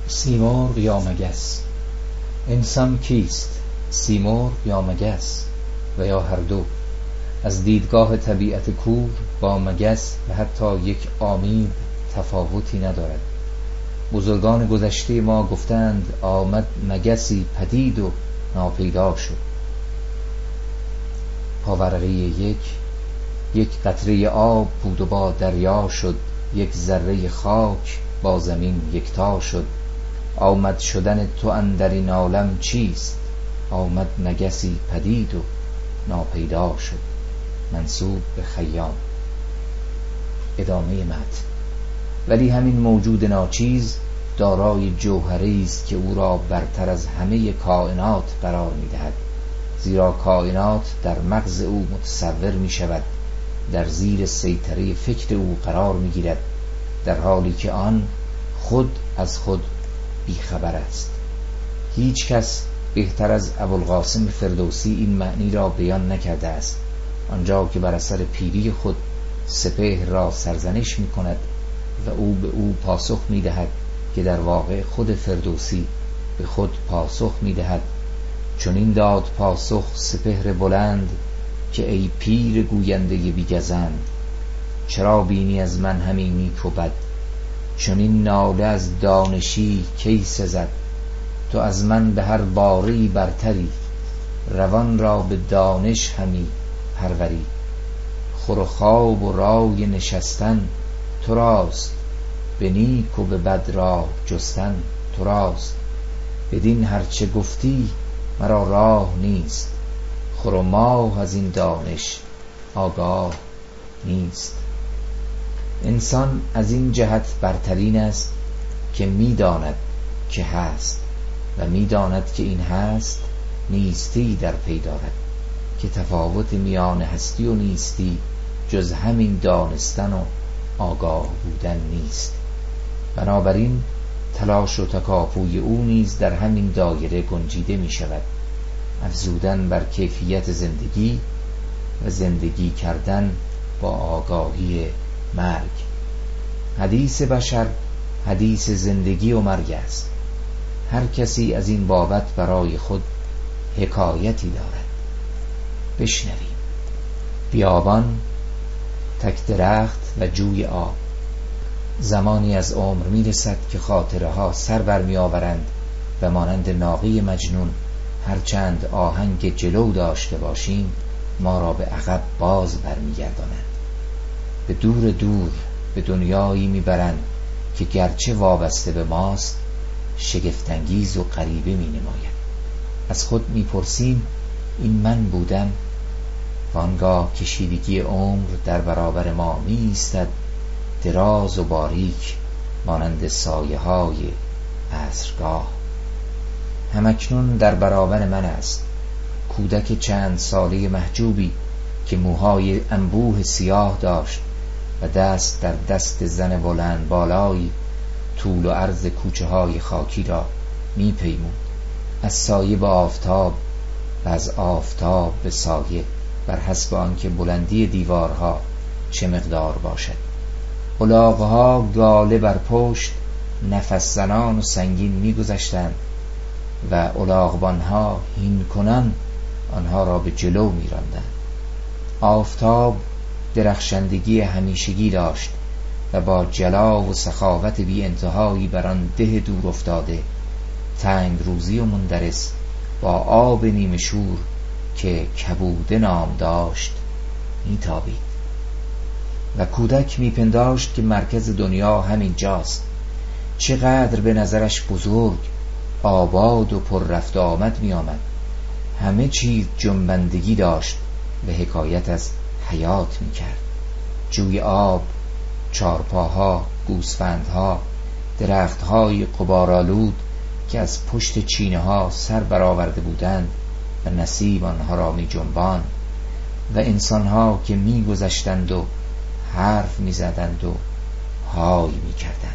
سیمرغ یا مگس؟ انسان کیست؟ سیمرغ یا مگس و یا هر دو؟ از دیدگاه طبیعت کور با مگس و حتی یک آمیب تفاوتی ندارد. بزرگان گذشته ما گفتند آمد مگسی پدید و ناپیدا شد. پاورقی یک قطره آب بود و با دریا شد، یک ذره خاک با زمین یکتا شد. آمد شدن تو اندر این عالم چیست؟ آمد مگسی پدید و ناپیدا شد. منسوب به خیام. ادامه متن. ولی همین موجود ناچیز دارای جوهری است که او را برتر از همه کائنات قرار می‌دهد، زیرا کائنات در مغز او متصور می‌شود، در زیر سیطره فکر او قرار می‌گیرد، در حالی که آن خود از خود بیخبر است. هیچ کس بهتر از ابوالقاسم فردوسی این معنی را بیان نکرده است، آنجا که بر اثر پیری خود سپهر را سرزنش می‌کند و او به او پاسخ می‌دهد که در واقع خود فردوسی به خود پاسخ می‌دهد. چون این داد پاسخ سپهر بلند که ای پیر گوینده بی‌گزند، چرا بینی از من همین نیک و بد؟ چون این ناله از دانشی کی سزد؟ تو از من به هر باری برتری، روان را به دانش همی پروری. خور و خواب و رای نشستن تو راست، به نیک و به بد را جستن تو راست. بدین هرچه گفتی مرا راه نیست، خور و ماه از این دانش آگاه نیست. انسان از این جهت برترین است که می‌داند که هست و می‌داند که این هست نیستی در پی دارد، که تفاوت میان هستی و نیستی جز همین دانستن و آگاه بودن نیست. بنابراین تلاش و تکاپوی او نیز در همین دایره گنجیده می شود، افزودن بر کیفیت زندگی و زندگی کردن با آگاهی مرگ. حدیث بشر حدیث زندگی و مرگ است. هر کسی از این بابت برای خود حکایتی دارد. بشنویم. بیابان، تک درخت و جوی آب. زمانی از عمر می رسد که خاطره ها سر بر می آورند و مانند ناقه مجنون هرچند آهنگ جلو داشته باشیم ما را به عقب باز بر می گردانند. به دور دور به دنیایی می برند که گرچه وابسته به ماست شگفت‌انگیز و غریبه می نماید. از خود می پرسیم این من بودم؟ وانگاه کشیدگی عمر در برابر ما می ایستد، دراز و باریک مانند سایه های عصرگاه. همکنون در برابر من است کودک چند ساله محجوبی که موهای انبوه سیاه داشت و دست در دست زن بلند بالایی طول و عرض کوچه های خاکی را می پیمود، از سایه به آفتاب و از آفتاب به سایه، بر حسب آنکه بلندی دیوارها چه مقدار باشد. الاغ‌ها گاله بر پشت نفس زنان و سنگین می گذشتند و الاغبان‌ها هین کنان آنها را به جلو می راندند. آفتاب درخشندگی همیشگی داشت و با جلا و سخاوت بی انتهایی بر آن ده دور افتاده تنگ روزی و مندرس با آب نیمه شور که کبوده نام داشت میتابید و کودک میپنداشت که مرکز دنیا همین جاست. چقدر به نظرش بزرگ، آباد و پر رفت آمد می آمد. همه چیز جنبندگی داشت و حکایت از حیات می کرد. جوی آب، چارپاها، گوسفندها، درختهای غبارآلود که از پشت چینه ها سر برآورده بودند و نسیم آنها را می جنباند و انسانها که می گذشتند و حرف می زدند و های می کردند.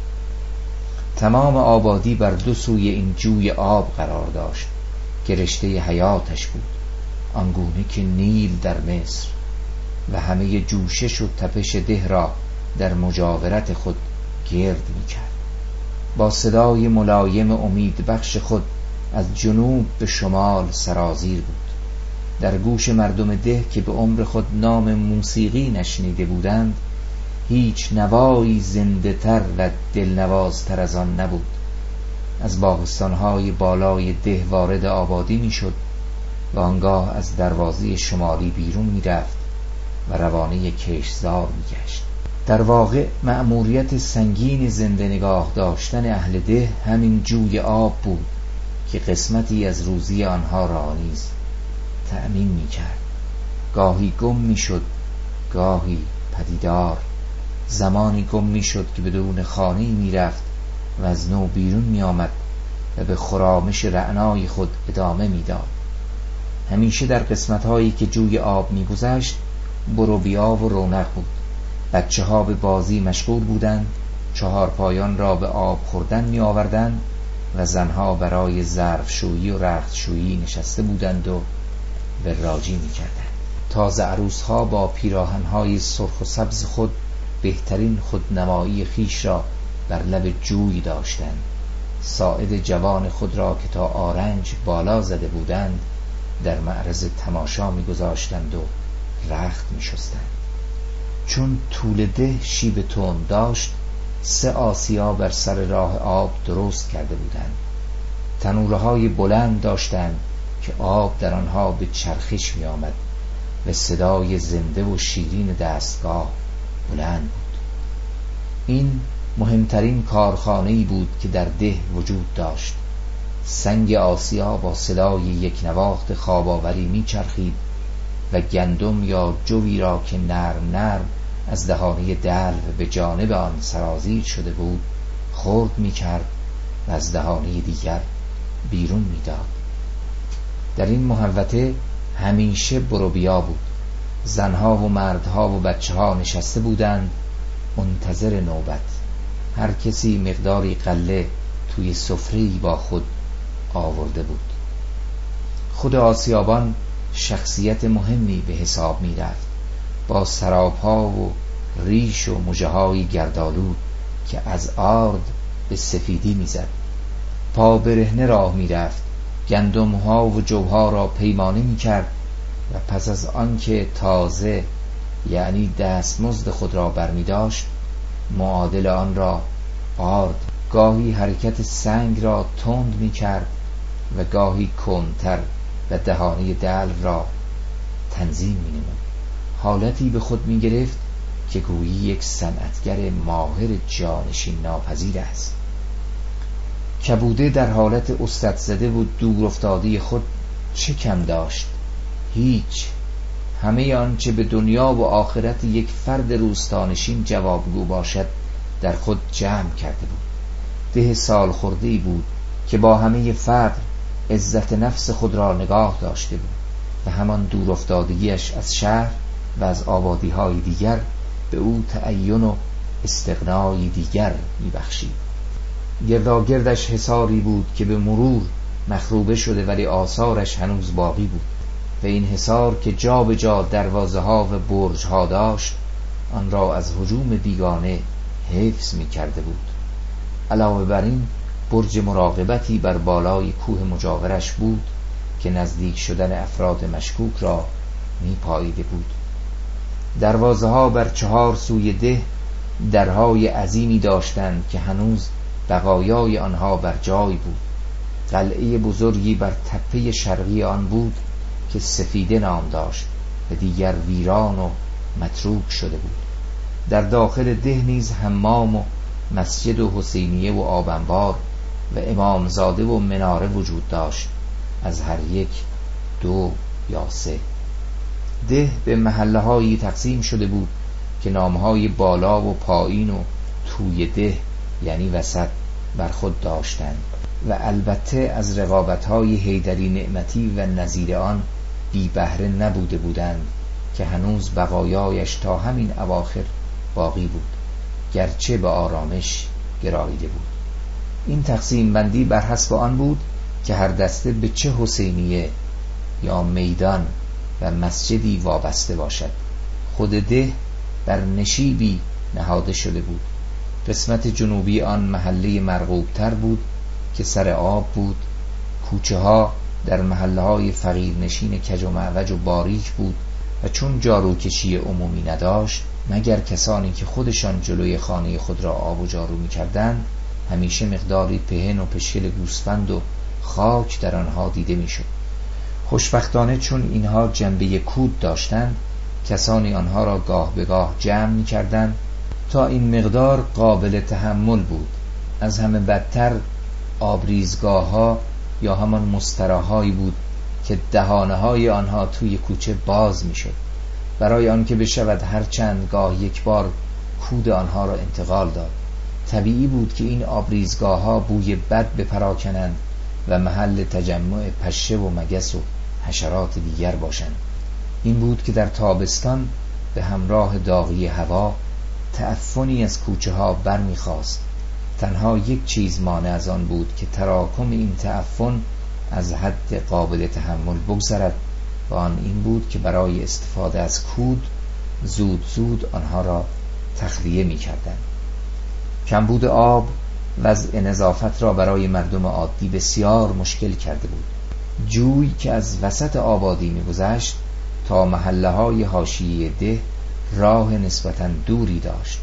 تمام آبادی بر دو سوی این جوی آب قرار داشت که رشته حیاتش بود، آنگونه که نیل در مصر، و همه جوشش و تپش ده را در مجاورت خود گرد می کرد. با صدای ملایم امید بخش خود از جنوب به شمال سرازیر بود. در گوش مردم ده که به عمر خود نام موسیقی نشنیده بودند هیچ نوایی زنده تر و دلنوازتر از آن نبود. از باغستانهای بالای ده وارد آبادی می شد و آنگاه از دروازه شمالی بیرون می رفت و روانه کشتزار می گشت. در واقع مأموریت سنگین زنده نگاه داشتن اهل ده همین جوی آب بود که قسمتی از روزی آنها را نیز تأمین می کرد. گاهی گم می شد، گاهی پدیدار. زمانی گم می شد که به درون خانه‌ای می رفت و از نو بیرون می آمد و به خرامش رعنای خود ادامه می داد. همیشه در قسمت‌هایی که جوی آب می گذشت بروبیا و رونق بود. بچه ها به بازی مشغول بودند، چهارپایان را به آب خوردن می آوردند و زنها برای ظرفشویی و رختشویی نشسته بودند و وراجی می کردند. تازه عروسها با پیراهن‌های سرخ و سبز خود بهترین خودنمایی خیش را بر لب جوی داشتند. ساعد جوان خود را که تا آرنج بالا زده بودند در معرض تماشا می گذاشتند و رخت می شستند. چون طول ده شیب تند داشت 3 آسیا بر سر راه آب درست کرده بودند. تنوره‌های بلند داشتند که آب در آنها به چرخش می آمد و صدای زنده و شیرین دستگاه بلند بود. این مهمترین کارخانه‌ای بود که در ده وجود داشت. سنگ آسیا با صدای یک نواخت خواب‌آوری می چرخید و گندم یا جوی را که نرم نرم از دهانه دلو به جانب آن سرازیر شده بود خرد می کرد و از دهانه دیگر بیرون می داد. در این محوطه همیشه بروبیا بود. زنها و مردها و بچه ها نشسته بودند منتظر نوبت. هر کسی مقداری غله توی سفره‌ای با خود آورده بود. خود آسیابان شخصیت مهمی به حساب می رفت، با سراپا و ریش و مژه‌های گردآلود که از آرد به سفیدی می زد. پا برهنه راه می رفت، گندم‌ها و جوها را پیمانه می کرد و پس از آنکه تازه یعنی دستمزد خود را برمی داشت معادل آن را آرد. گاهی حرکت سنگ را تند می کرد و گاهی کندتر و دهانه دلو را تنظیم می نمود. حالتی به خود می گرفت که گویی یک صنعتگر ماهر جانشین ناپذیر است. کبوده در حالت استد زده و دور افتاده خود چه کم داشت؟ هیچ. همه آنچه به دنیا و آخرت یک فرد روستانشین جوابگو باشد در خود جمع کرده بود. ده سال خورده‌ای بود که با همه فقر عزت نفس خود را نگاه داشته بود و همان دور افتادگیش از شهر و از آبادی‌های دیگر به او تعین و استغنای دیگر می‌بخشید. گرداگردش حصاری بود که به مرور مخروبه شده ولی آثارش هنوز باقی بود و این حصار که جا به جا دروازه‌ها و برج‌ها داشت آن را از هجوم بیگانه حفظ می‌کرده بود. علاوه بر این برج مراقبتی بر بالای کوه مجاورش بود که نزدیک شدن افراد مشکوک را می‌پاییده بود. دروازه‌ها بر 4 سوی ده درهای عظیمی داشتند که هنوز بقایای آنها بر جای بود. قلعه بزرگی بر تپه شرقی آن بود که سفیده نام داشت و دیگر ویران و متروک شده بود. در داخل ده نیز حمام و مسجد و حسینیه و آبنبار و امامزاده و مناره وجود داشت، از هر یک 2 یا 3. ده به محله‌هایی تقسیم شده بود که نامهای بالا و پایین و توی ده یعنی وسط بر خود داشتند و البته از رقابت‌های حیدری نعمتی و نظیر آن بی بهره نبوده بودند که هنوز بقایایش تا همین اواخر باقی بود، گرچه به آرامش گراییده بود. این تقسیم بندی بر حسب آن بود که هر دسته به چه حسینیه یا میدان و مسجدی وابسته باشد. خود ده بر نشیبی نهاده شده بود. قسمت جنوبی آن محله مرغوبتر بود که سر آب بود. کوچه ها در محله های فقیرنشین کج و معوج و باریک بود و چون جاروکشی عمومی نداشت مگر کسانی که خودشان جلوی خانه خود را آب و جارو می کردند، همیشه مقداری پهن و پشکل گوسفند و خاک در آنها دیده می شد. خوشبختانه چون اینها جنبه کود داشتند، کسانی آنها را گاه به گاه جمع می کردند تا این مقدار قابل تحمل بود. از همه بدتر آبریزگاه ها یا همان مستراهایی بود که دهانه های آنها توی کوچه باز می شد برای آنکه بشود هر چند گاه یک بار کود آنها را انتقال داد. طبیعی بود که این آبریزگاه ها بوی بد بپراکنند و محل تجمع پشه و مگس و حشرات دیگر باشند. این بود که در تابستان به همراه داغی هوا تعفنی از کوچه ها برمیخاست. تنها یک چیز مانع از آن بود که تراکم این تعفن از حد قابل تحمل بگذرد و آن این بود که برای استفاده از کود زود زود آنها را تخلیه می کردند. کمبود آب وضع نظافت را برای مردم عادی بسیار مشکل کرده بود. جوی که از وسط آبادی می گذشت تا محله های حاشیه ده راه نسبتاً دوری داشت.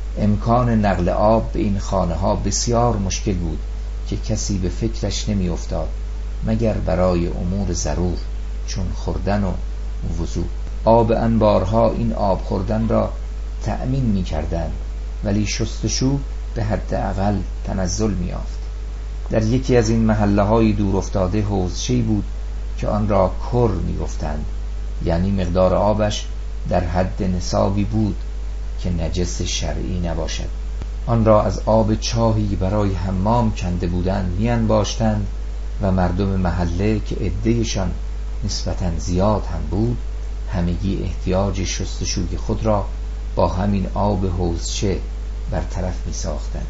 امکان نقل آب به این خانه ها بسیار مشکل بود که کسی به فکرش نمی افتاد مگر برای امور ضرور چون خوردن و وضو. آب انبارها این آب خوردن را تأمین می کردند ولی شستشو به حد اقل تنزل می یافت. در یکی از این محله های دور افتاده حوضچه‌ای بود که آن را کر می گفتند، یعنی مقدار آبش در حد نصابی بود که نجس شرعی نباشد. آن را از آب چاهی برای حمام کنده بودند می انباشتند و مردم محله که عده‌شان نسبتاً زیاد هم بود همگی احتیاج شستشوی خود را با همین آب حوضچه برطرف می ساختند.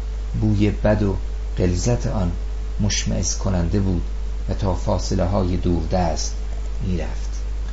بوی بد و غلیظت آن مشمئز کننده بود و تا فاصله های دوردست می رفت.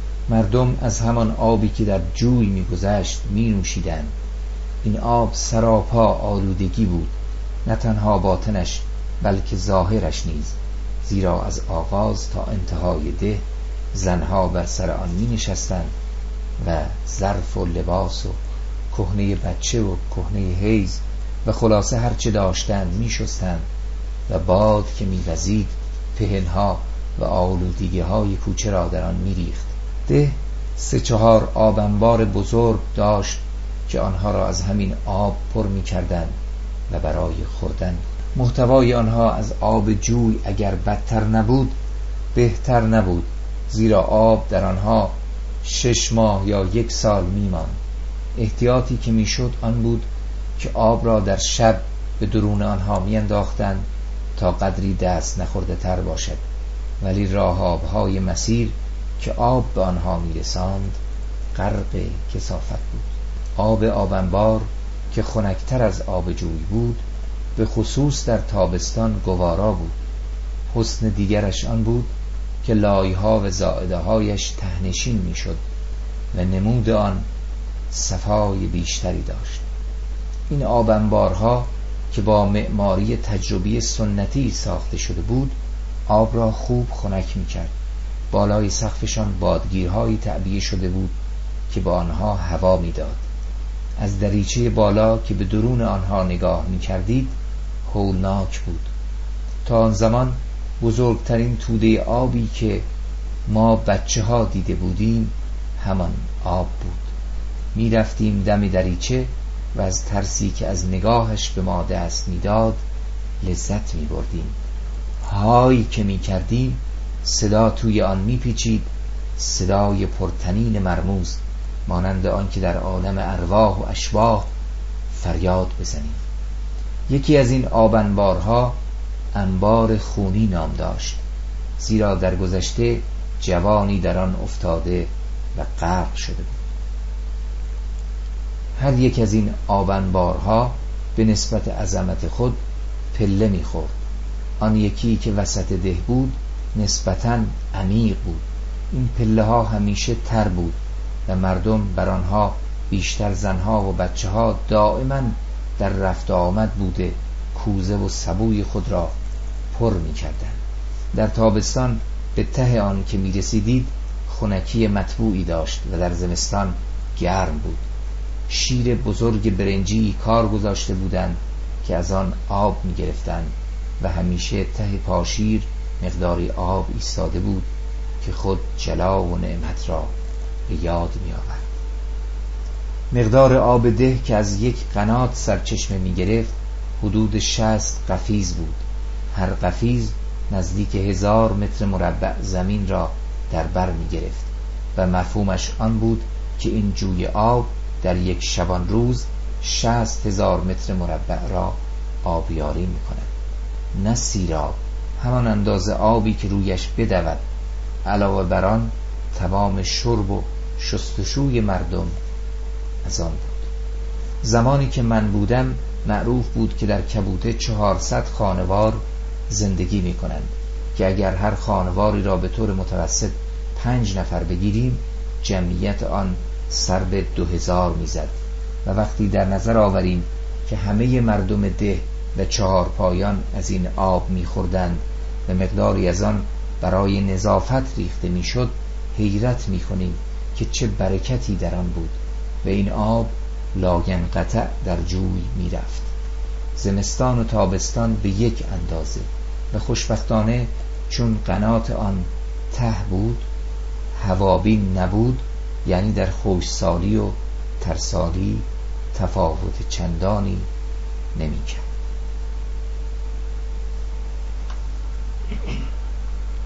مردم از همان آبی که در جوی می گذشت می نوشیدند. این آب سراپا آلودگی بود، نه تنها باطنش بلکه ظاهرش نیز، زیرا از آغاز تا انتهای ده زنها بر سر آن می نشستند و ظرف و لباس و کهنه بچه و کهنه حیض و خلاصه هرچه داشتند می شستند و باد که می وزید پهنها و آلودگی های کوچه را در آن می ریخت. ده 3-4 آب انبار بزرگ داشت که آنها را از همین آب پر می کردند و برای خوردن. محتوای آنها از آب جوی اگر بدتر نبود بهتر نبود، زیرا آب در آنها 6 ماه یا 1 سال می ماند. احتیاطی که می شد آن بود که آب را در شب به درون آنها می انداختند تا قدری دست نخورده تر باشد، ولی راه آبهای مسیر که آب به آنها می رساند غرق کثافت بود. آب انبار که خنکتر از آب جوی بود به خصوص در تابستان گوارا بود. حسن دیگرش آن بود که لایها و زائده هایش تهنشین می شد و نمود آن صفای بیشتری داشت. این آب انبارها که با معماری تجربی سنتی ساخته شده بود آب را خوب خنک می کرد. بالای سقفشان بادگیرهایی تعبیه شده بود که با آنها هوا می داد. از دریچه بالا که به درون آنها نگاه می کردید هولناک بود. تا آن زمان بزرگترین توده آبی که ما بچه ها دیده بودیم همان آب بود. می رفتیم دم دریچه و از ترسی که از نگاهش به ما دست می داد لذت می بردیم. هایی که می کردیم صدا توی آن می پیچید، صدای پرتنین مرموز، مانند آن که در عالم ارواح و اشباح فریاد بزنیم. یکی از این آب انبارها انبار خونی نام داشت، زیرا در گذشته جوانی در آن افتاده و غرق شده بود. هر یک از این آب انبارها به نسبت عظمت خود پله می‌خورد. آن یکی که وسط ده بود نسبتاً عمیق بود. این پله ها همیشه تر بود و مردم بر آنها، بیشتر زنها و بچه ها، دائما در رفت آمد بوده کوزه و سبوی خود را پر می کردند. در تابستان به ته آن که می رسیدید خنکی مطبوعی داشت و در زمستان گرم بود. شیر بزرگ برنجی کار گذاشته بودند که از آن آب می گرفتند و همیشه ته پاشیر مقداری آب ایستاده بود که خود جلا و نعمت را به یاد می آورد. مقدار آب ده که از یک قنات سرچشمه می گرفت حدود 60 قفیز بود. هر قفیز نزدیک 1000 متر مربع زمین را در بر می گرفت و مفهومش آن بود که این جوی آب در یک شبان روز 60,000 متر مربع را آبیاری می کند. نه سیراب، همان اندازه آبی که رویش بدود. علاوه بر آن تمام شرب و شستشوی مردم از آن بود. زمانی که من بودم معروف بود که در کبوته 400 خانوار زندگی می کنند که اگر هر خانواری را به طور متوسط 5 نفر بگیریم جمعیت آن سر به 2000 می زد و وقتی در نظر آوریم که همه مردم ده و 4 پایان از این آب می خوردند و مقداری از آن برای نظافت ریخته می شد حیرت می کنیم که چه برکتی در آن بود و این آب لاینقطع در جوی می رفت. زمستان و تابستان به یک اندازه و خوشبختانه چون قنات آن ته بود هوابین نبود، یعنی در خشکسالی و ترسالی تفاوت چندانی نمی کرد.